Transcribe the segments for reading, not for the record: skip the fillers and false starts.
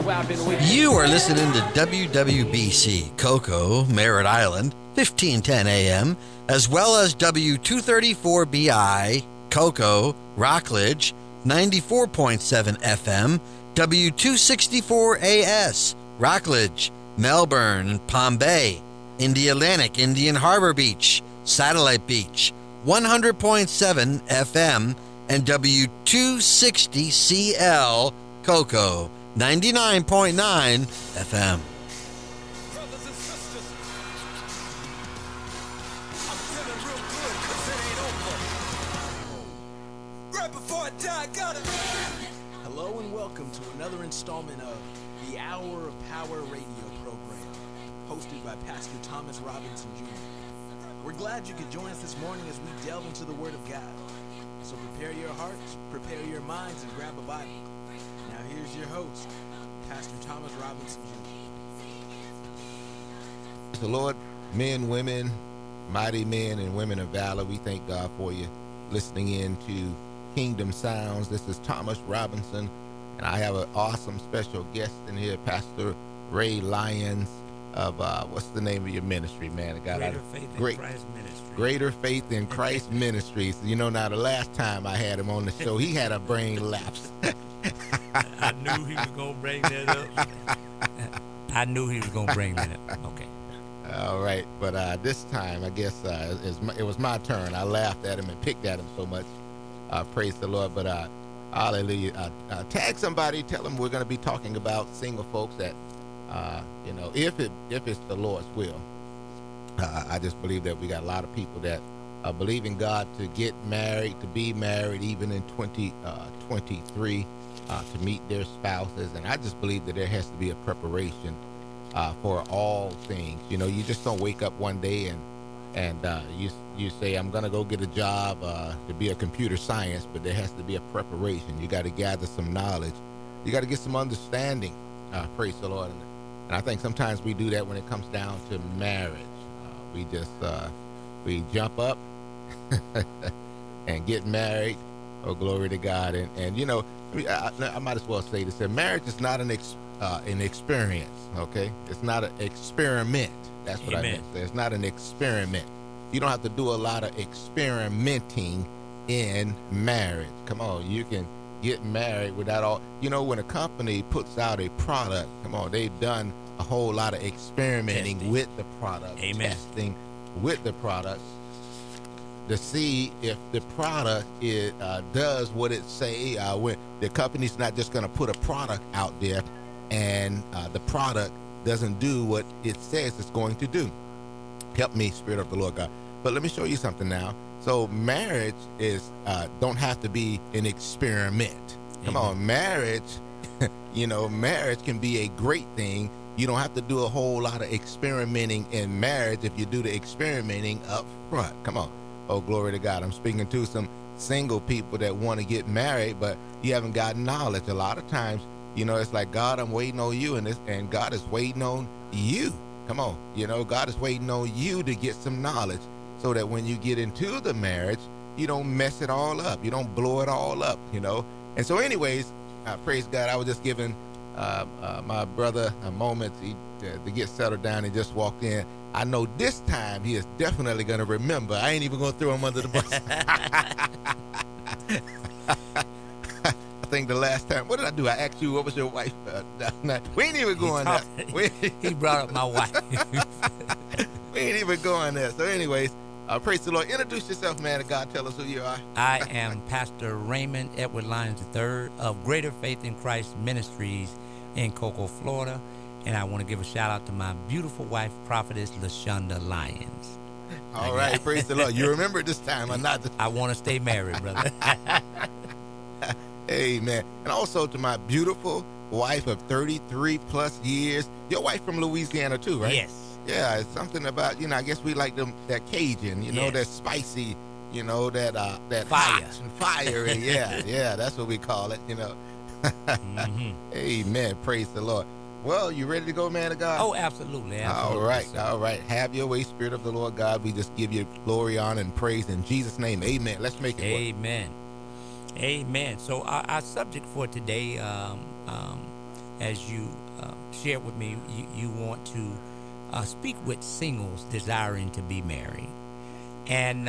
You are listening to WWBC Cocoa, Merritt Island, 1510 AM, as well as W234BI, Cocoa, Rockledge, 94.7 FM, W264AS, Rockledge, Melbourne, Palm Bay, Indialantic, Indian Harbor Beach, Satellite Beach, 100.7 FM, and W260CL, Cocoa, 99.9 FM. Brothers and sisters, I'm feeling real good 'cause it ain't over. Right before I die, I gotta. Hello and welcome to another installment of the Hour of Power radio program, hosted by Pastor Thomas Robinson Jr. We're glad you could join us this morning as we delve into the Word of God. So prepare your hearts, prepare your minds, and grab a Bible. Now here's your host, Pastor Thomas Robinson Jr. The Lord, men, women, mighty men and women of valor, we thank God for you listening in to Kingdom Sounds. This is Thomas Robinson, and I have an awesome special guest in here, Pastor Ray Lyons of, what's the name of your ministry, man? Greater Faith in Christ Ministries. Greater Faith in Christ Ministries. You know, now the last time I had him on the show, he had a brain lapse. I knew he was going to bring that up. I knew he was going to bring that up. Okay. All right. But this time, I guess it was my turn. I laughed at him and picked at him so much. Praise the Lord. But hallelujah. Tag somebody. Tell them we're going to be talking about single folks that, if it's the Lord's will. I just believe that we got a lot of people that believe in God to get married, to be married, even in 2023. To meet their spouses, and I just believe that there has to be a preparation for all things. You know, you just don't wake up one day and you say, I'm gonna go get a job to be a computer science, but there has to be a preparation. You got to gather some knowledge, you got to get some understanding. Praise the Lord. And I think sometimes we do that when it comes down to marriage. We just we jump up and get married. Oh, glory to God. And you know, I might as well say this, that marriage is not an experience, okay? It's not an experiment. That's what Amen. I meant. It's not an experiment. You don't have to do a lot of experimenting in marriage. Come on, you can get married without all, you know, when a company puts out a product, come on, they've done a whole lot of experimenting Testing. with the product, Amen. testing with the product, to see if the product does what it say. When the company's not just going to put a product out there and the product doesn't do what it says it's going to do. Help me, Spirit of the Lord God. But let me show you something now. So marriage is don't have to be an experiment. Come on, marriage, marriage can be a great thing. You don't have to do a whole lot of experimenting in marriage if you do the experimenting up front. Come on. Oh, glory to God. I'm speaking to some single people that want to get married, but you haven't got knowledge. A lot of times, it's like, God, I'm waiting on you, and God is waiting on you. Come on. God is waiting on you to get some knowledge so that when you get into the marriage, you don't mess it all up. You don't blow it all up, And so anyways, praise God, I was just giving my brother a moment to get settled down and just walked in. I know this time he is definitely going to remember. I ain't even going to throw him under the bus. I think the last time, what did I do? I asked you, what was your wife? We ain't even going there. He brought up my wife. We ain't even going there. So anyways, praise the Lord. Introduce yourself, man of God. Tell us who you are. I am Pastor Raymond Edward Lyons III of Greater Faith in Christ Ministries in Cocoa, Florida. And I want to give a shout out to my beautiful wife, Prophetess LaShonda Lyons. All right, praise the Lord. You remember this time or not? I want to stay married, brother. Amen. And also to my beautiful wife of 33 plus years. Your wife from Louisiana too, right? Yes. Yeah, it's something about, I guess we like that Cajun, Yes. that spicy, that Fire. hot and fiery. Yeah, that's what we call it, Mm-hmm. Amen. Praise the Lord. Well, you ready to go, man of God? Oh, absolutely. All right. Have your way, Spirit of the Lord God. We just give you glory, honor, and praise in Jesus' name. Amen. Let's make it work. Amen. So our subject for today as you shared with me, you want to speak with singles desiring to be married. And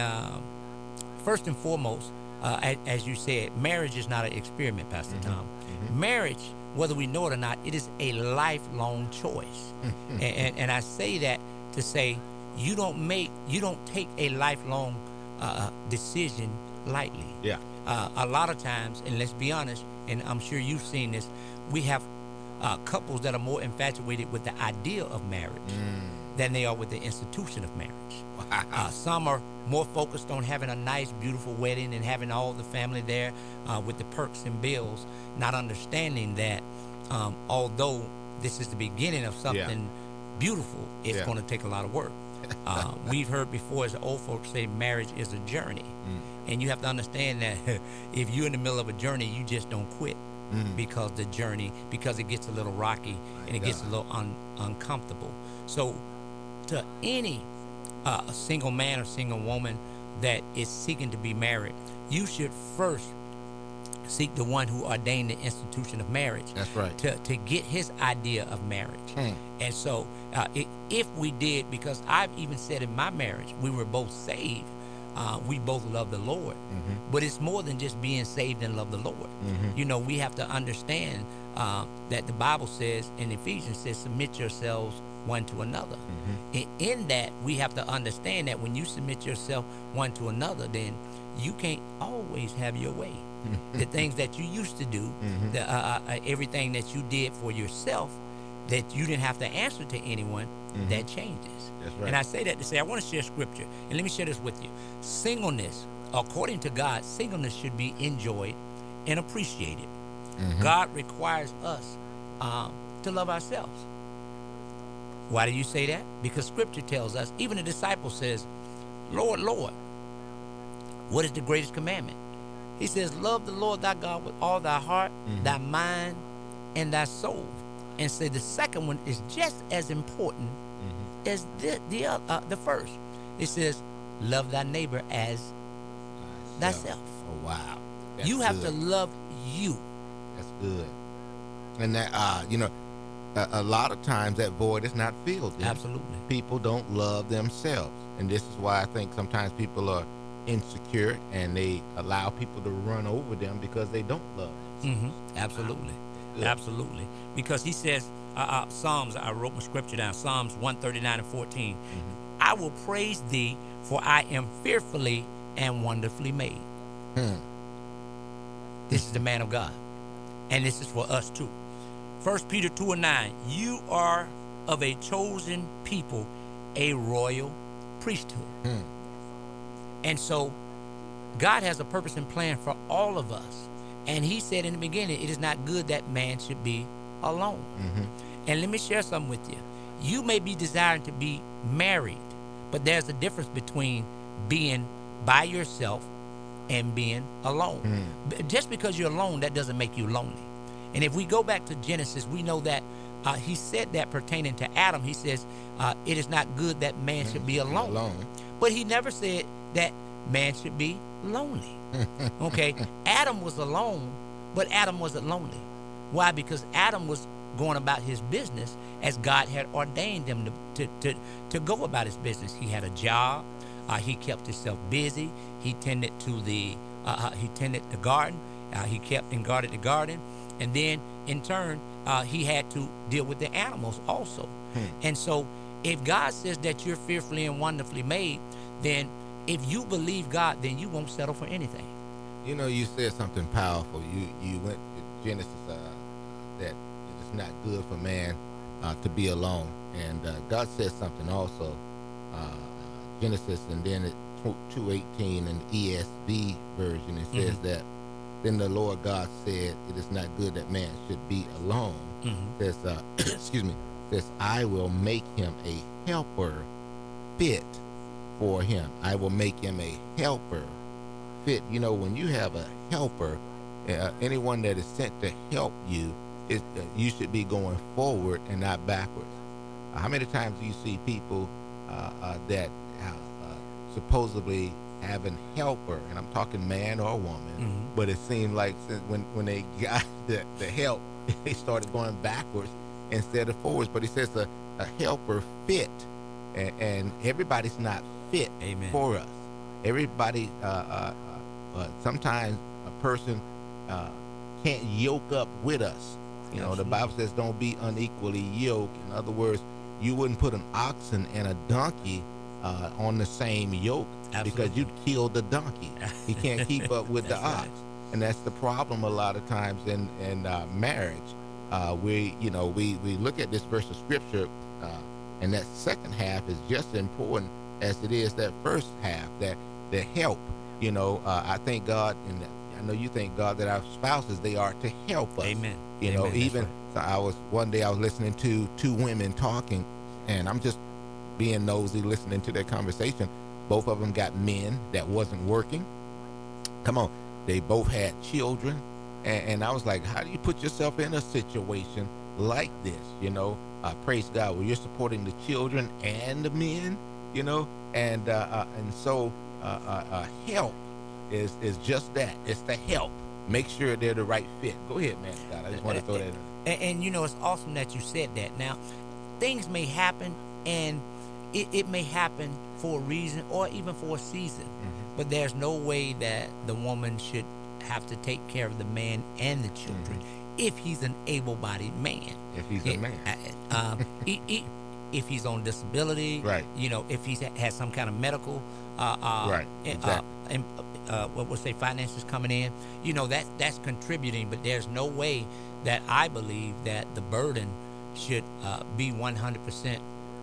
first and foremost, as you said, marriage is not an experiment, Pastor Tom. Marriage, whether we know it or not, it is a lifelong choice. And I say that to say you don't take a lifelong decision lightly. Yeah. A lot of times, and let's be honest, and I'm sure you've seen this, we have couples that are more infatuated with the idea of marriage than they are with the institution of marriage. Some are more focused on having a nice, beautiful wedding and having all the family there with the perks and bills, not understanding that although this is the beginning of something beautiful, it's going to take a lot of work. We've heard before, as the old folks say, marriage is a journey. And you have to understand that if you're in the middle of a journey, you just don't quit because it gets a little rocky and it gets a little uncomfortable. So to any single man or single woman that is seeking to be married, you should first seek the one who ordained the institution of marriage. That's right. To get his idea of marriage. And so if we did, because I've even said in my marriage, we were both saved. We both love the Lord. But it's more than just being saved and love the Lord. You know, we have to understand that the Bible says, in Ephesians says, submit yourselves one to another. In that, we have to understand that when you submit yourself one to another, then you can't always have your way. The things that you used to do, everything that you did for yourself, that you didn't have to answer to anyone, that changes. That's right. And I say that to say, I want to share scripture. And let me share this with you. Singleness, according to God, singleness should be enjoyed and appreciated. God requires us to love ourselves. Why do you say that? Because scripture tells us, even the disciple says, Lord, Lord, what is the greatest commandment? He says, love the Lord thy God with all thy heart, thy mind, and thy soul. And say the second one is just as important as the first. It says, love thy neighbor as thyself. Oh, wow. You have to love you. That's good. And that, a lot of times that void is not filled. Absolutely. People don't love themselves. And this is why I think sometimes people are insecure and they allow people to run over them because they don't love themselves. Absolutely. Good. Absolutely. Because he says, Psalms, I wrote my scripture down, Psalms 139 and 14. I will praise thee, for I am fearfully and wonderfully made. This is the man of God. And this is for us too. 1 Peter 2 and 9. You are of a chosen people, a royal priesthood. And so God has a purpose and plan for all of us. And he said in the beginning, it is not good that man should be alone. And let me share something with you. You may be desiring to be married, but there's a difference between being by yourself and being alone. Just because you're alone, that doesn't make you lonely. And if we go back to Genesis, we know that he said that pertaining to Adam. He says, it is not good that man should be alone. But he never said that man should be lonely. Okay, Adam was alone, but Adam wasn't lonely. Why? Because Adam was going about his business as God had ordained him to go about his business. He had a job. He kept himself busy. He tended to the garden. He kept and guarded the garden, and then in turn he had to deal with the animals also. And so, if God says that you're fearfully and wonderfully made, then if you believe God, then you won't settle for anything. You know, you said something powerful. You went to Genesis that it is not good for man to be alone. And God says something also, Genesis, and then at 2:18 in the ESV version, it says that, then the Lord God said, it is not good that man should be alone. Says, says, I will make him a helper fit for him. I will make him a helper fit. You know, when you have a helper, anyone that is sent to help you, you should be going forward and not backwards. How many times do you see people that supposedly have a helper, and I'm talking man or woman, but it seemed like when they got the help he started going backwards instead of forwards. But he says a helper fit, and everybody's not fit Amen. for us. Everybody, sometimes a person can't yoke up with us. You know, the Bible says don't be unequally yoked. In other words, you wouldn't put an oxen and a donkey on the same yoke. Absolutely. Because you'd kill the donkey. He can't keep up with the ox. right. And that's the problem a lot of times in marriage. We look at this verse of scripture, and that second half is just as important as it is that first half, that the help. I thank God, and I know you thank God that our spouses, they are to help us. Amen. You know, Amen. even That's one day I was listening to two women talking, and I'm just being nosy, listening to their conversation. Both of them got men that wasn't working. Come on, they both had children, and I was like, how do you put yourself in a situation like this? Praise God, where you're supporting the children and the men. And so help is just that. It's the help. Make sure they're the right fit. Go ahead, man. God, I just want to throw that in. And it's awesome that you said that. Now, things may happen, and it may happen for a reason or even for a season. Mm-hmm. But there's no way that the woman should have to take care of the man and the children if he's an able-bodied man. If he's a man. If he's on disability, right? If he has some kind of medical, right? Exactly. What we'll say, finances coming in, that's contributing. But there's no way that I believe that the burden should be 100%.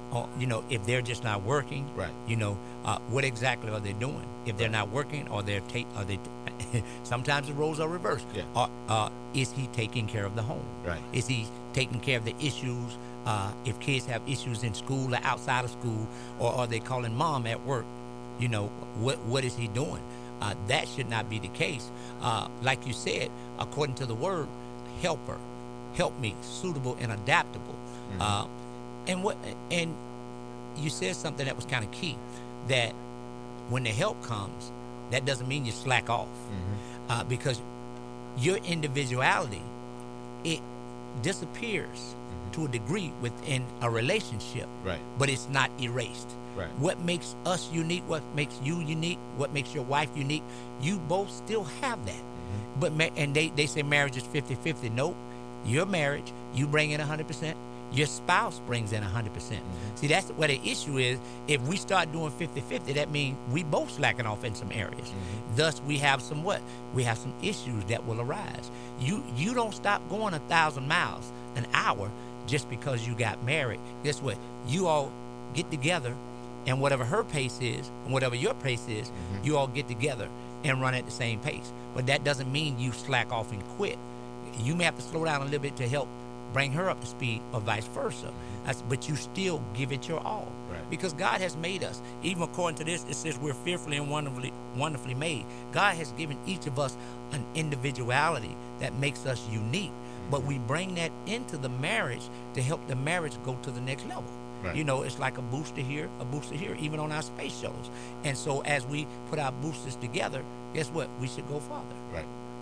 If they're just not working, right? What exactly are they doing? If they're not working, or are they? Sometimes the roles are reversed. Yeah. Is he taking care of the home? Right. Is he taking care of the issues? If kids have issues in school or outside of school, or are they calling mom at work? What is he doing? That should not be the case. Like you said, according to the word, helper, help me, suitable and adaptable. Mm-hmm. And you said something that was kind of key, that when the help comes, that doesn't mean you slack off, because your individuality, it disappears to a degree within a relationship, right? But it's not erased. Right. What makes us unique, what makes you unique, what makes your wife unique, you both still have that. But and they say marriage is 50-50. Nope. Your marriage, you bring in 100%. Your spouse brings in 100%. See, that's where the issue is. If we start doing 50-50, that means we both slacking off in some areas. Thus, we have some We have some issues that will arise. You don't stop going 1,000 miles an hour just because you got married. Guess what? You all get together, and whatever her pace is, and whatever your pace is, you all get together and run at the same pace. But that doesn't mean you slack off and quit. You may have to slow down a little bit to help bring her up to speed, or vice versa. But you still give it your all. Right. Because God has made us. Even according to this, it says we're fearfully and wonderfully made. God has given each of us an individuality that makes us unique. But we bring that into the marriage to help the marriage go to the next level. Right. It's like a booster here, even on our space shuttles. And so as we put our boosters together, guess what? We should go farther. Right.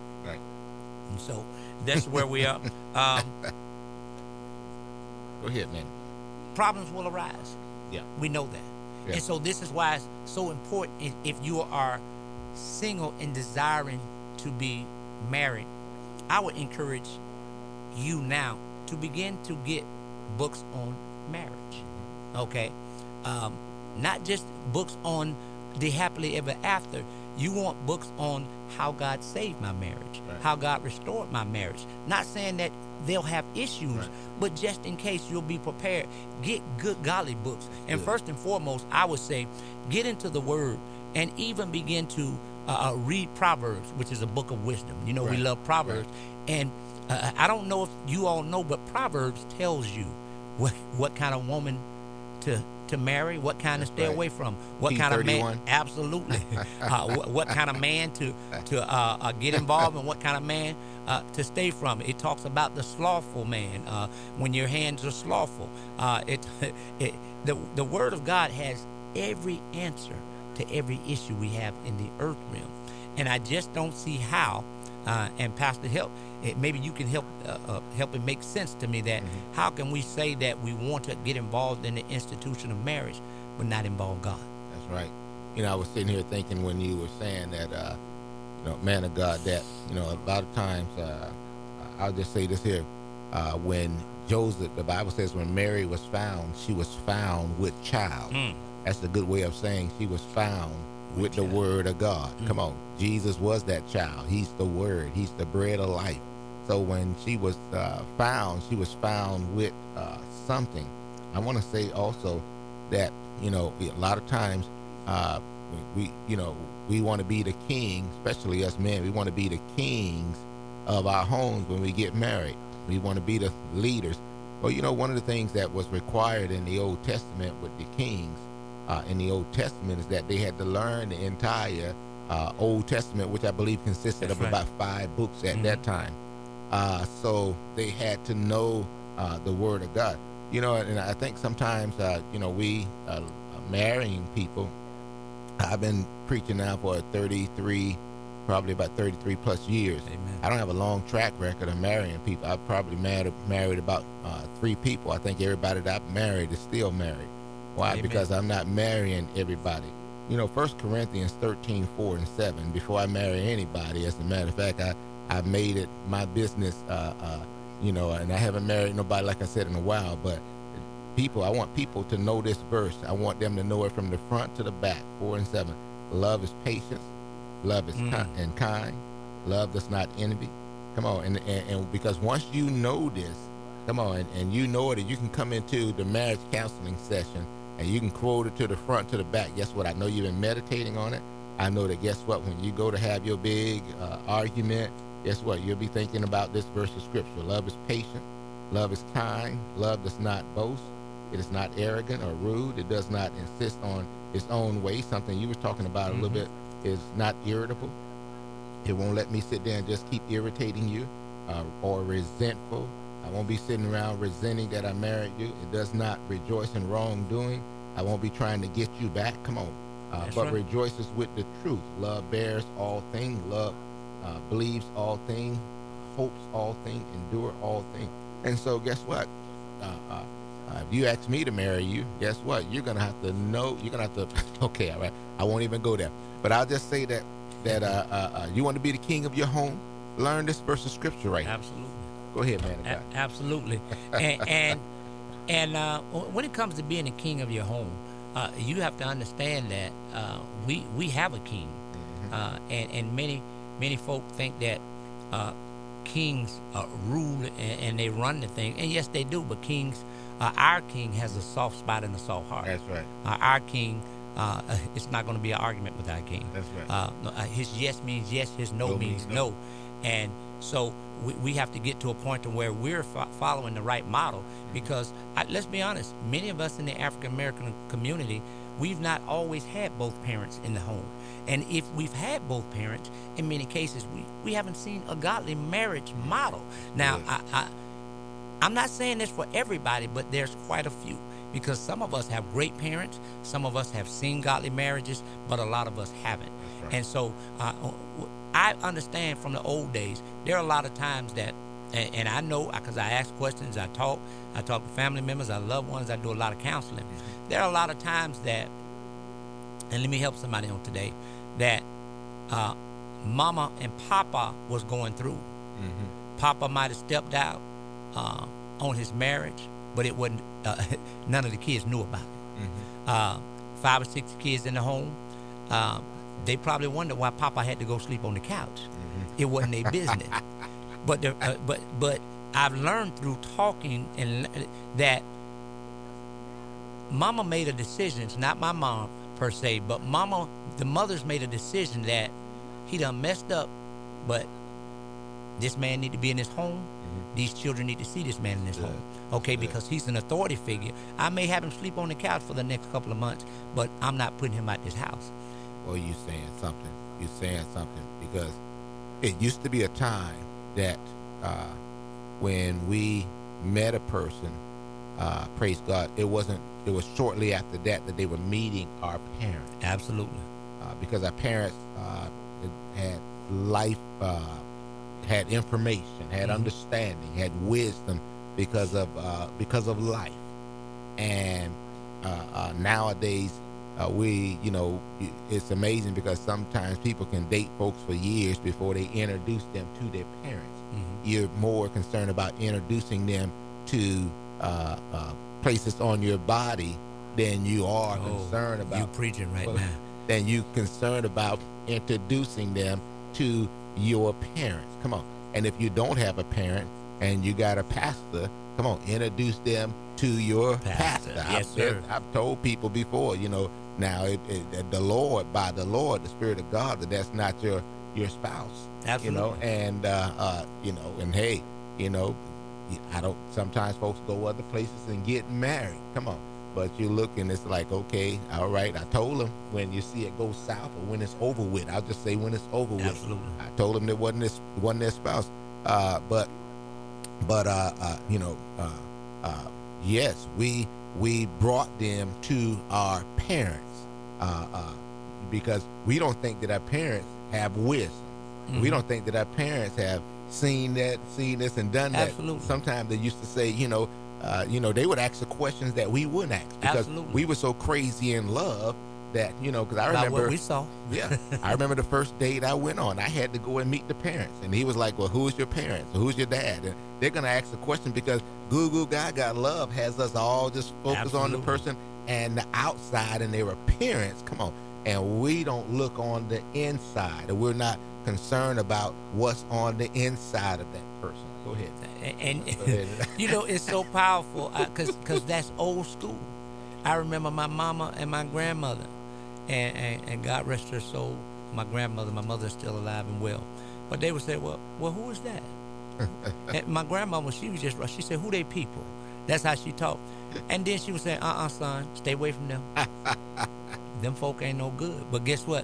And so that's where we are. Go ahead, man. Problems will arise. Yeah. We know that. Yeah. And so this is why it's so important, if you are single and desiring to be married, I would encourage you now to begin to get books on marriage. Okay? Not just books on the happily ever after. You want books on how God saved my marriage, right. How God restored my marriage. Not saying that they'll have issues, right. But just in case, you'll be prepared. Get good godly books. And first and foremost, I would say, get into the Word and even begin to read Proverbs, which is a book of wisdom. Right. We love Proverbs. Right. And I don't know if you all know, but Proverbs tells you what kind of woman to marry, what kind to stay away from, what kind of man, absolutely, what kind of man to get involved, and what kind of man to stay from. It talks about the slothful man, when your hands are slothful. The Word of God has every answer to every issue we have in the earth realm, and I just don't see how. And Pastor Help, maybe you can help it make sense to me that how can we say that we want to get involved in the institution of marriage but not involve God? That's right. I was sitting here thinking when you were saying that, man of God, that, a lot of times, I'll just say this here, when Joseph, the Bible says when Mary was found, she was found with child. That's a good way of saying she was found with the word of God. Come on. Jesus was that child. He's the word. He's the bread of life. So when she was found with something. I want to say also that, a lot of times we want to be the king, especially us men. We want to be the kings of our homes when we get married. We want to be the leaders. Well, one of the things that was required in the Old Testament with the kings in the Old Testament is that they had to learn the entire Old Testament, which I believe consisted of about 5 books at that time. So they had to know the Word of God. And I think sometimes, we marrying people. I've been preaching now for probably about 33 plus years. Amen. I don't have a long track record of marrying people. I've probably married about 3 people. I think everybody that I've married is still married. Why? Amen. Because I'm not marrying everybody. 1 Corinthians 13:4-7, before I marry anybody, as a matter of fact, I made it my business, and I haven't married nobody, like I said, in a while, but I want people to know this verse. I want them to know it from the front to the back, 4 and 7. Love is patience. Love is kind. Love does not envy. Come on, and because once you know this, come on, and you know it, and you can come into the marriage counseling session, and you can quote it to the front to the back. Guess what? I know you've been meditating on it. I know that, guess what? When you go to have your big argument, guess what? You'll be thinking about this verse of scripture. Love is patient. Love is kind. Love does not boast. It is not arrogant or rude. It does not insist on its own way. Something you were talking about a little bit is not irritable. It won't let me sit there and just keep irritating you or resentful. I won't be sitting around resenting that I married you. It does not rejoice in wrongdoing. I won't be trying to get you back. Come on. But right. Rejoices with the truth. Love bears all things. Love believes all things, hopes all things, endure all things. And so guess what? If you ask me to marry you, guess what? You're going to have to know. You're going to have to, okay, all right. I won't even go there. But I'll just say that you want to be the king of your home, learn this verse of scripture right Absolutely. Now. Go ahead, man. Absolutely. and when it comes to being the king of your home, you have to understand that we have a king. And many folk think that kings rule and they run the thing. And yes, they do, but kings, our king has a soft spot and a soft heart. That's right. Our king, it's not going to be an argument with our king. That's right. His yes means yes, his no means no. And so we have to get to a point to where we're following the right model, because let's be honest, many of us in the African American community, we've not always had both parents in the home. And if we've had both parents, in many cases, we haven't seen a godly marriage model. Now, I'm not saying this for everybody, but there's quite a few, because some of us have great parents, some of us have seen godly marriages, but a lot of us haven't. Right. And so I understand from the old days, there are a lot of times that, and I know because I ask questions, I talk to family members, I loved ones, I do a lot of counseling. There are a lot of times that, and let me help somebody on today, that mama and papa was going through. Papa might have stepped out on his marriage, but it wasn't, none of the kids knew about it. 5 or 6 kids in the home, they probably wondered why papa had to go sleep on the couch. It wasn't their business. But I've learned through talking and that mama made a decision. It's not my mom per se, but the mothers made a decision that he done messed up, but this man need to be in his home. These children need to see this man in his home. Okay, because he's an authority figure. I may have him sleep on the couch for the next couple of months, but I'm not putting him out this house. Well, you're saying something. You're saying something, because it used to be a time that when we met a person, praise God, it was shortly after that they were meeting our parents. Absolutely. Because our parents had life had information, had understanding, had wisdom because of life. And nowadays, it's amazing because sometimes people can date folks for years before they introduce them to their parents. You're more concerned about introducing them to places on your body than you are concerned about. You preaching right now. Than you concerned about introducing them to your parents. Come on. And if you don't have a parent and you got a pastor, come on, introduce them to your pastor. Yes, sir. I've told people before, now the Lord, by the Lord, the Spirit of God, that's not your spouse. Absolutely. And and hey, I don't. Sometimes folks go other places and get married. Come on. But you look and it's like, okay, all right. I told them when you see it go south or when it's over with. I'll just say when it's over with. Absolutely. I told them it wasn't their spouse. Yes, we brought them to our parents because we don't think that our parents have wisdom. We don't think that our parents have seen this and done that. Absolutely. Sometimes they used to say, they would ask the questions that we wouldn't ask because Absolutely. we were so crazy in love that, because I About remember what we saw. Yeah, I remember the first date I went on. I had to go and meet the parents, and he was like, "Well, who's your parents? Who's your dad?" And they're gonna ask the question because Goo Gaga love has us all just focus on the person and the outside and their appearance. Come on, and we don't look on the inside, and we're not concerned about what's on the inside of that person. Go ahead. And it's so powerful because that's old school. I remember my mama and my grandmother, and God rest her soul, my grandmother, my mother's still alive and well. But they would say, well, who is that? And my grandmama, she said, who they people? That's how she talked. And then she would say, son, stay away from them. Them folk ain't no good. But guess what?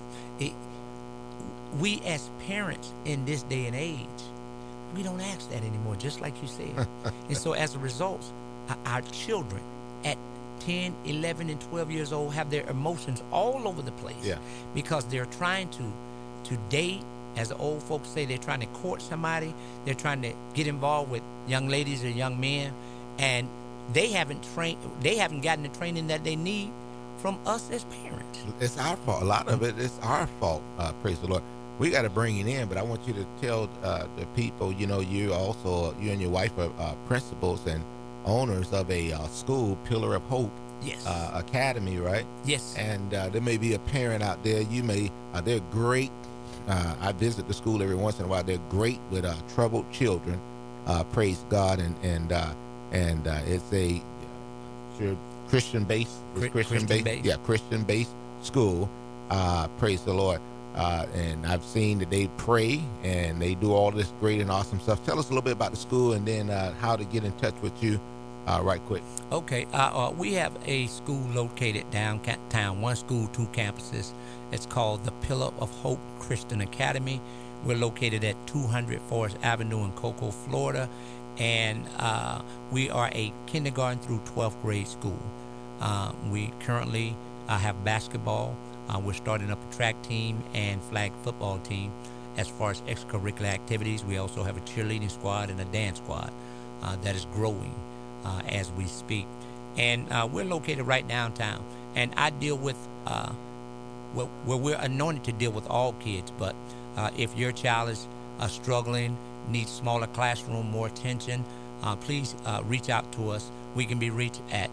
We as parents in this day and age, we don't ask that anymore, just like you said. And so as a result, our children at 10, 11, and 12 years old have their emotions all over the place because they're trying to date. As the old folks say, they're trying to court somebody. They're trying to get involved with young ladies or young men, and they haven't gotten the training that they need from us as parents. It's our fault. A lot of it is our fault. Praise the Lord. We got to bring it in, but I want you to tell the people. You and your wife are principals and owners of a school, Pillar of Hope. Yes. Academy, right? Yes. And there may be a parent out there. They're great. I visit the school every once in a while. They're great with troubled children. Praise God, and it's a Christian-based. Christian-based. Yeah, Christian-based school. Praise the Lord. And I've seen that they pray and they do all this great and awesome stuff. Tell us a little bit about the school and then how to get in touch with you right quick. Okay. We have a school located downtown, one school, two campuses. It's called the Pillar of Hope Christian Academy. We're located at 200 Forest Avenue in Cocoa, Florida. And we are a kindergarten through 12th grade school. We currently have basketball. We're starting up a track team and flag football team. As far as extracurricular activities, we also have a cheerleading squad and a dance squad that is growing as we speak. And we're located right downtown. And I deal with, we're anointed to deal with all kids. But if your child is struggling, needs smaller classroom, more attention, please reach out to us. We can be reached at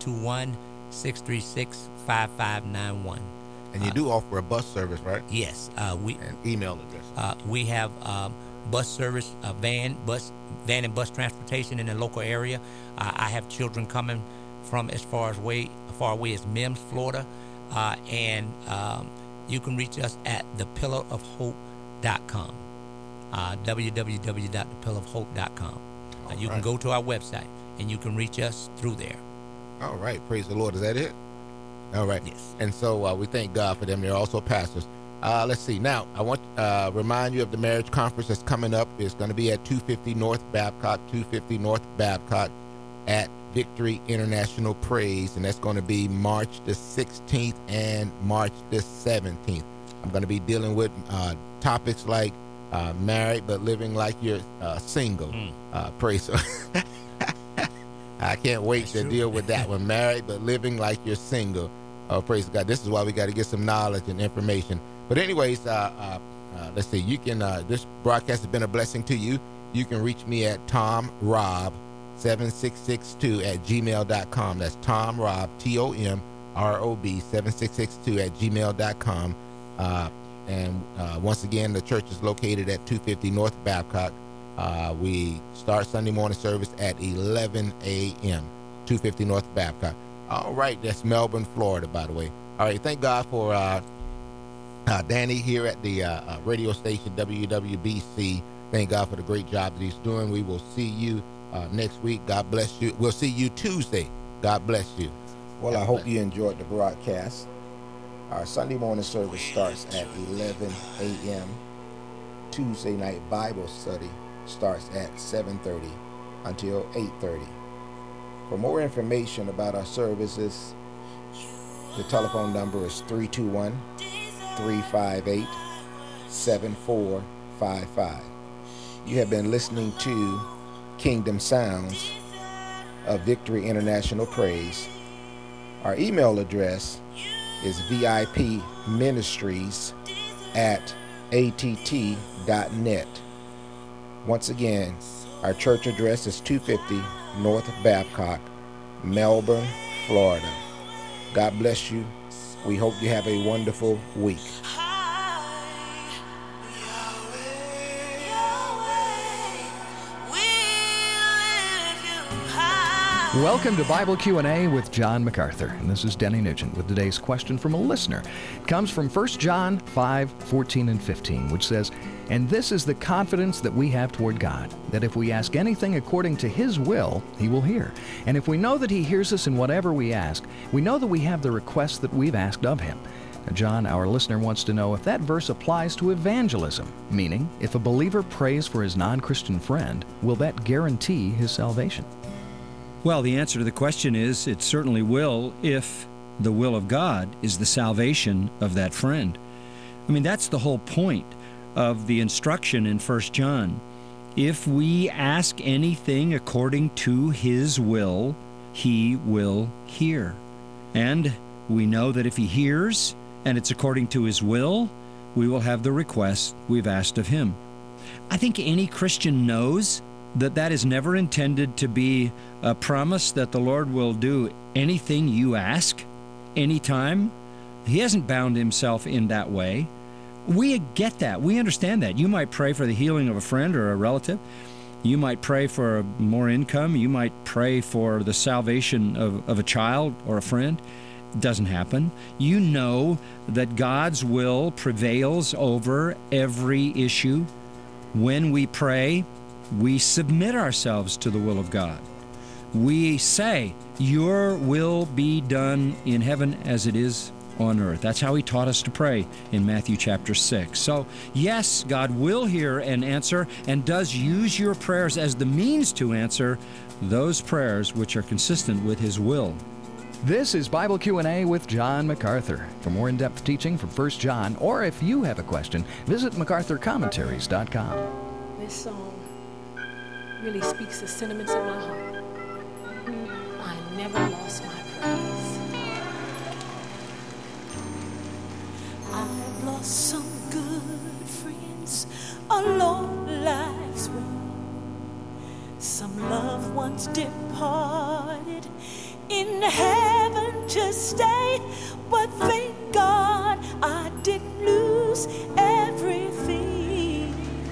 321-636-5591. And you do offer a bus service, right? Yes. And email address. We have bus service, van and bus transportation in the local area. I have children coming from as far away as Mims, Florida. And you can reach us at thepillarofhope.com. www.thepillarofhope.com. You can go to our website and you can reach us through there. All right. Praise the Lord. Is that it? All right. Yes. And so we thank God for them. They're also pastors. Let's see. Now, I want to remind you of the marriage conference that's coming up. It's going to be at 250 North Babcock at Victory International Praise, and that's going to be March the 16th and March the 17th. I'm going to be dealing with topics like married but living like you're single. Praise God. I can't wait to deal with that one. Married but living like you're single. Oh, praise God. This is why we got to get some knowledge and information. But anyways, let's see. You can, this broadcast has been a blessing to you. You can reach me at tomrob7662@gmail.com. That's tomrob, TOMROB 7662@gmail.com. And once again, the church is located at 250 North Babcock. We start Sunday morning service at 11 a.m., 250 North Babcock. All right, that's Melbourne, Florida, by the way. All right, thank God for Danny here at the radio station WWBC. Thank God for the great job that he's doing. We will see you next week. God bless you. We'll see you Tuesday. God bless you. Well, I hope you enjoyed the broadcast. Our Sunday morning service starts at 11 a.m. Tuesday night Bible study starts at 7:30 until 8:30. For more information about our services, the telephone number is 321-358-7455. You have been listening to Kingdom Sounds of Victory International Praise. Our email address is vipministries@att.net. Once again, our church address is 250 North Babcock, Melbourne, Florida. God bless you. We hope you have a wonderful week. Welcome to Bible Q&A with John MacArthur, and this is Denny Nugent with today's question from a listener. It comes from 1 John 5:14 and 15, which says, "And this is the confidence that we have toward God, that if we ask anything according to His will, He will hear. And if we know that He hears us in whatever we ask, we know that we have the request that we've asked of Him." Now, John, our listener, wants to know if that verse applies to evangelism, meaning if a believer prays for his non-Christian friend, will that guarantee his salvation? Well, the answer to the question is it certainly will if the will of God is the salvation of that friend. I mean, that's the whole point of the instruction in 1 John. If we ask anything according to His will, He will hear. And we know that if He hears and it's according to His will, we will have the request we've asked of Him. I think any Christian knows that is never intended to be a promise that the Lord will do anything you ask, anytime. He hasn't bound Himself in that way. We get that. We understand that. You might pray for the healing of a friend or a relative. You might pray for more income. You might pray for the salvation of a child or a friend. It doesn't happen. You know that God's will prevails over every issue. When we pray, we submit ourselves to the will of God. We say, "Your will be done in heaven as it is on earth." That's how He taught us to pray in Matthew chapter 6. So, yes, God will hear and answer and does use your prayers as the means to answer those prayers which are consistent with His will. This is Bible Q&A with John MacArthur. For more in-depth teaching from 1 John, or if you have a question, visit MacArthurCommentaries.com. This song really speaks the sentiments of my heart. I never lost my praise. I've lost some good friends along life's way. Some loved ones departed in heaven to stay. But thank God I didn't lose everything.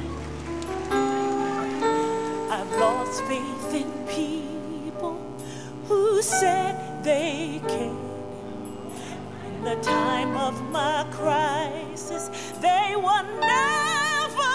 I've lost faith in people who said they cared. In the time of my crisis, they were never